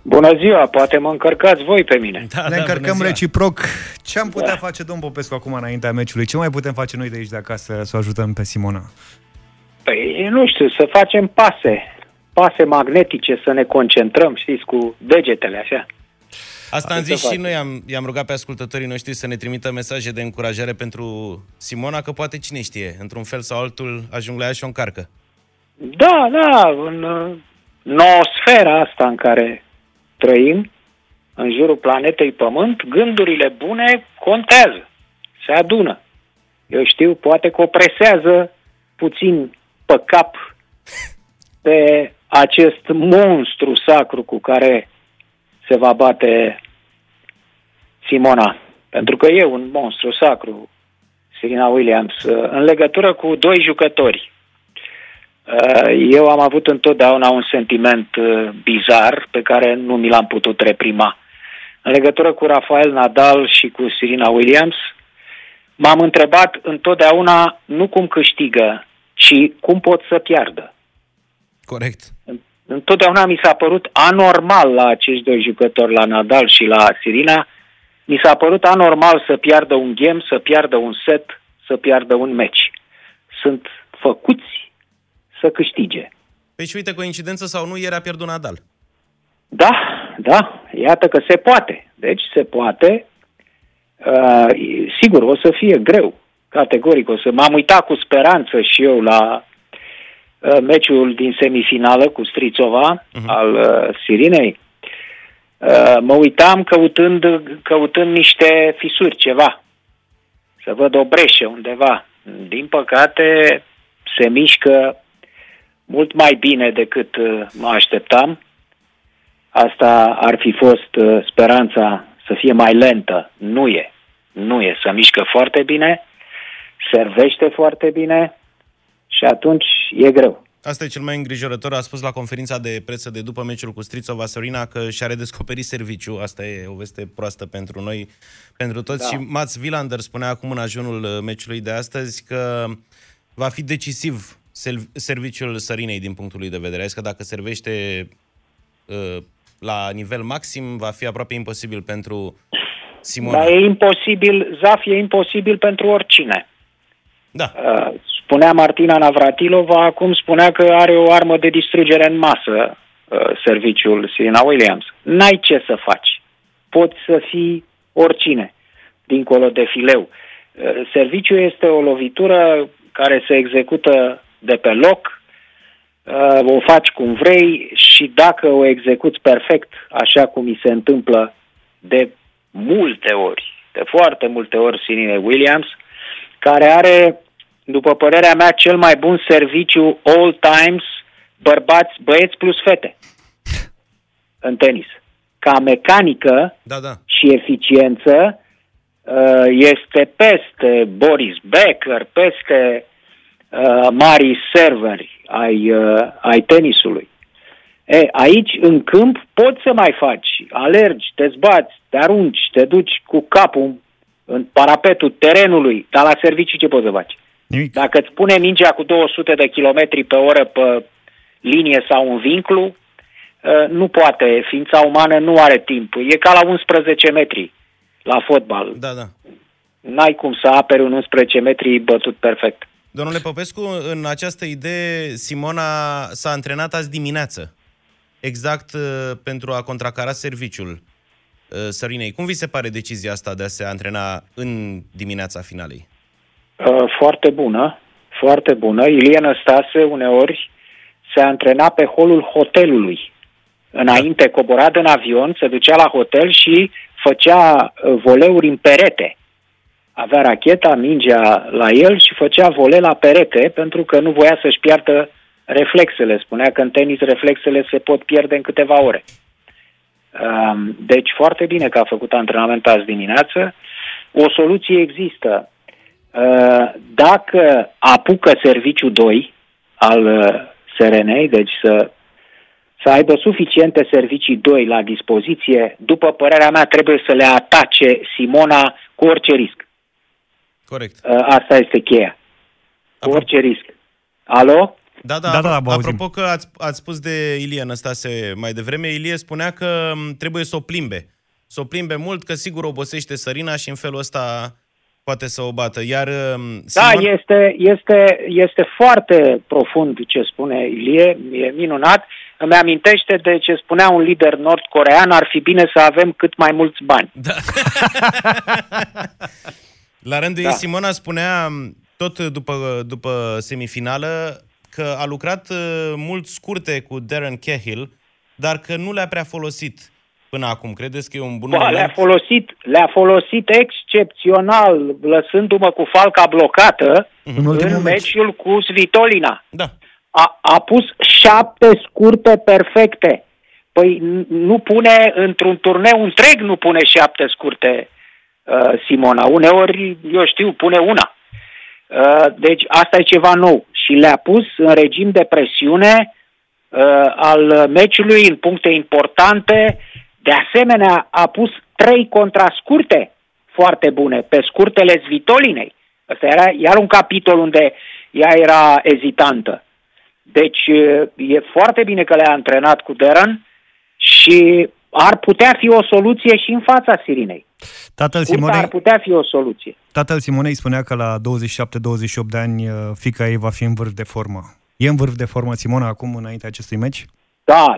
Bună ziua, poate mă încărcați voi pe mine. Ne încărcăm reciproc. Ce am putea face, domn Popescu, acum înaintea meciului? Ce mai putem face noi de aici de acasă să o ajutăm pe Simona? Păi, nu știu, să facem pase magnetice, să ne concentrăm, știți, cu degetele, așa. Asta am zis și noi, i-am rugat pe ascultătorii noștri să ne trimită mesaje de încurajare pentru Simona, că poate cine știe, într-un fel sau altul ajung la ea și o încarcă. Da, în noosfera asta în care trăim, în jurul planetei Pământ, gândurile bune contează, se adună. Eu știu, poate că o presează puțin pe cap pe acest monstru sacru cu care se va bate Simona. Pentru că e un monstru sacru, Serena Williams, în legătură cu doi jucători. Eu am avut întotdeauna un sentiment bizar pe care nu mi l-am putut reprima. În legătură cu Rafael Nadal și cu Serena Williams, m-am întrebat întotdeauna nu cum câștigă, ci cum pot să piardă. Corect. Întotdeauna mi s-a părut anormal la acești doi jucători, la Nadal și la Serena, mi s-a părut anormal să piardă un game, să piardă un set, să piardă un meci. Sunt făcuți să câștige. Păi și uite, coincidență sau nu, ieri a pierdut Nadal. Da, iată că se poate. Deci se poate. Sigur, o să fie greu, categoric. M-am uitat cu speranță și eu la meciul din semifinală cu Strițova, al Sirinei. Mă uitam căutând niște fisuri, ceva. Să văd o breșă undeva. Din păcate, se mișcă mult mai bine decât mă așteptam. Asta ar fi fost speranța, să fie mai lentă. Nu e. Se mișcă foarte bine, servește foarte bine și atunci e greu. Asta e cel mai îngrijorător. A spus la conferința de presă de după meciul cu Strițova Sorina că și-a redescoperit serviciul. Asta e o veste proastă pentru noi, pentru toți. Da. Și Mats Wilander spunea acum în ajunul meciului de astăzi că va fi decisiv serviciul Sărinei din punctul lui de vedere. Că dacă servește la nivel maxim, va fi aproape imposibil pentru Simona. Dar e imposibil, Zaf, e imposibil pentru oricine. Da. Spunea Martina Navratilova, acum spunea că are o armă de distrugere în masă, serviciul Serena Williams. N-ai ce să faci. Poți să fii oricine, dincolo de fileu. Serviciul este o lovitură care se execută de pe loc, o faci cum vrei și dacă o execuți perfect, așa cum îi se întâmplă de multe ori, de foarte multe ori Serena Williams, care are, după părerea mea, cel mai bun serviciu all times, băieți plus fete în tenis. Ca mecanică și eficiență este peste Boris Becker, peste mari serveri ai tenisului. Aici, în câmp, poți să mai faci. Alergi, te zbați, te arunci, te duci cu capul în parapetul terenului, dar la serviciu ce poți să faci? Nimic. Dacă îți pune mingea cu 200 de km pe oră pe linie sau un vinclu, nu poate. Ființa umană nu are timp. E ca la 11 metri la fotbal. Da. N-ai cum să aperi un 11 metri bătut perfect. Domnule Popescu, în această idee, Simona s-a antrenat azi dimineață, exact pentru a contracara serviciul Sărinei. Cum vi se pare decizia asta de a se antrena în dimineața finalei? Foarte bună, foarte bună. Ilie Năstase uneori se antrena pe holul hotelului. Înainte cobora din avion, se ducea la hotel și făcea voleuri în perete. Avea racheta, mingea la el și făcea vole la perete pentru că nu voia să-și piardă reflexele. Spunea că în tenis reflexele se pot pierde în câteva ore. Deci foarte bine că a făcut antrenament azi dimineață. O soluție există. Dacă apucă serviciul 2 al Serenei, deci să aibă suficiente servicii 2 la dispoziție, după părerea mea trebuie să le atace Simona cu orice risc. Corect. Asta este cheia. Cu orice risc. Alo? Da, apropo că ați spus de Ilie Năstase mai devreme, Ilie spunea că trebuie să o plimbe. Să o plimbe mult, că sigur obosește Sărina și în felul ăsta poate să o bată. Iar Simon... Da, este foarte profund ce spune Ilie, e minunat. Îmi amintește de ce spunea un lider nord-corean, ar fi bine să avem cât mai mulți bani. Da. La rândul ei, Simona spunea, tot după semifinală, că a lucrat mult scurte cu Darren Cahill, dar că nu le-a prea folosit până acum. Credeți că e un bun moment? Le-a folosit excepțional, lăsându-mă cu falca blocată în meciul cu Svitolina. Da. A pus 7 scurte perfecte. Păi nu pune, într-un turneu întreg, nu pune 7 scurte Simona. Uneori, eu știu, pune una. Deci asta e ceva nou. Și le-a pus în regim de presiune al meciului în puncte importante. De asemenea, a pus 3 contrascurte foarte bune pe scurtele Svitolinei. Asta era iar un capitol unde ea era ezitantă. Deci e foarte bine că le-a antrenat cu Darren și ar putea fi o soluție și în fața Sirinei. Ar putea fi o soluție. Tatăl Simonei spunea că la 27-28 de ani fiica ei va fi în vârf de formă. E în vârf de formă Simona acum înainte acestui meci? Da.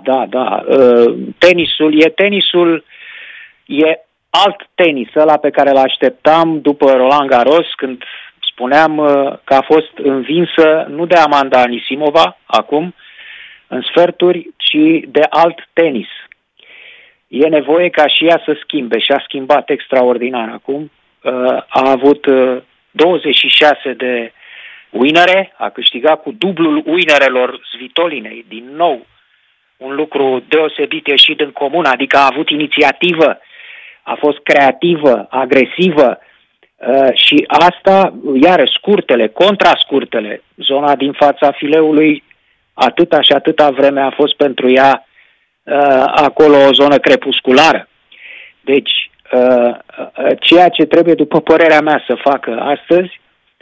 Tenisul e alt tenis, ăla pe care l-așteptam după Roland Garros, când spuneam că a fost învinsă nu de Amanda Anisimova acum în sferturi, ci de alt tenis. E nevoie ca și ea să schimbe și a schimbat extraordinar acum. A avut 26 de winere, a câștigat cu dublul winerelor Svitolinei, din nou un lucru deosebit ieșit în comun, adică a avut inițiativă, a fost creativă, agresivă și asta, iar scurtele, contrascurtele, zona din fața fileului, atâta și atâta vreme a fost pentru ea acolo o zonă crepusculară. Deci, ceea ce trebuie, după părerea mea, să facă astăzi,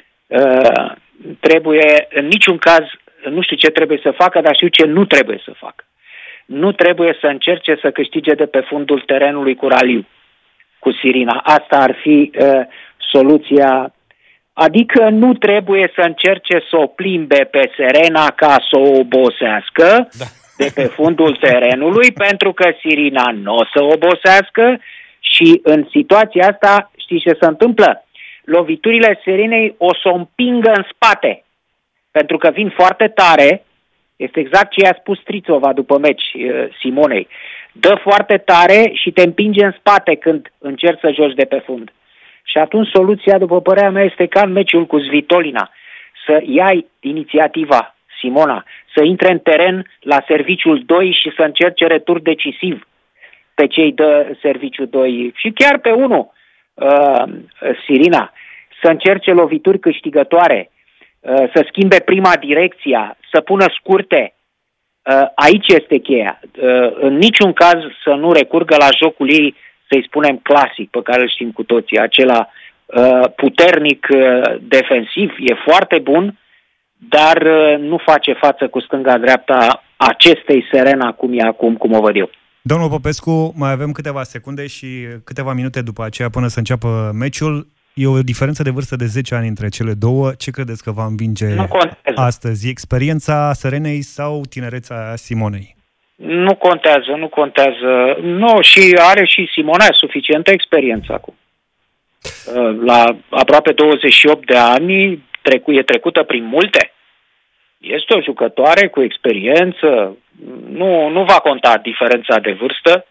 trebuie, în niciun caz, nu știu ce trebuie să facă, dar știu ce nu trebuie să facă. Nu trebuie să încerce să câștige de pe fundul terenului cu raliu, cu Sirina. Asta ar fi soluția. Adică nu trebuie să încerce să o plimbe pe Serena ca să o obosească de pe fundul terenului, pentru că Sirina nu o să obosească și în situația asta, știți ce se întâmplă? Loviturile Sirinei o să o împingă în spate, pentru că vin foarte tare. Este exact ce i-a spus Strițova după meci Simonei. Dă foarte tare și te împinge în spate când încerci să joci de pe fund. Și atunci soluția, după părerea mea, este ca în meciul cu Svitolina. Să iai inițiativa, Simona, să intre în teren la serviciul 2 și să încerce retur decisiv pe cei de serviciu 2 și chiar pe 1, Sirina, să încerce lovituri câștigătoare, să schimbe prima direcția, să pună scurte. Aici este cheia. În niciun caz să nu recurgă la jocul ei, să-i spunem clasic, pe care îl știm cu toții, acela puternic defensiv, e foarte bun, dar nu face față cu stânga-dreapta acestei Serena cum e acum, cum o văd eu. Domnul Popescu, mai avem câteva secunde și câteva minute după aceea până să înceapă meciul. E o diferență de vârstă de 10 ani între cele două. Ce credeți că va învinge astăzi? Experiența Serenei sau tinerețea Simonei? Nu contează. Nu, și are și Simona suficientă experiență acum. La aproape 28 de ani e trecută prin multe. Este o jucătoare cu experiență. Nu va conta diferența de vârstă.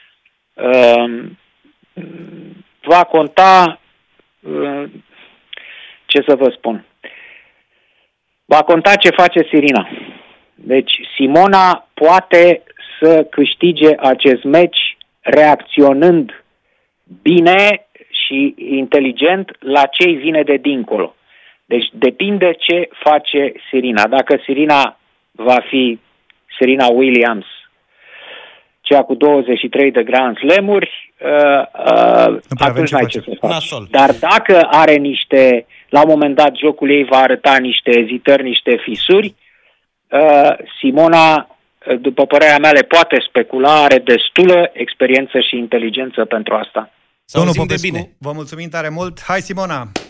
Va conta, ce să vă spun, va conta ce face Sirina. Deci Simona poate să câștige acest meci reacționând bine și inteligent la ce îi vine de dincolo. Deci depinde ce face Sirina. Dacă Sirina va fi Serena Williams, cea cu 23 de Grand Slam-uri, atunci n-ai ce să faci. Dar dacă are la un moment dat jocul ei va arăta niște ezitări, niște fisuri, Simona, după părerea mea, le poate specula, are destulă experiență și inteligență pentru asta. Domnul Popescu, bine. Vă mulțumim tare mult. Hai, Simona!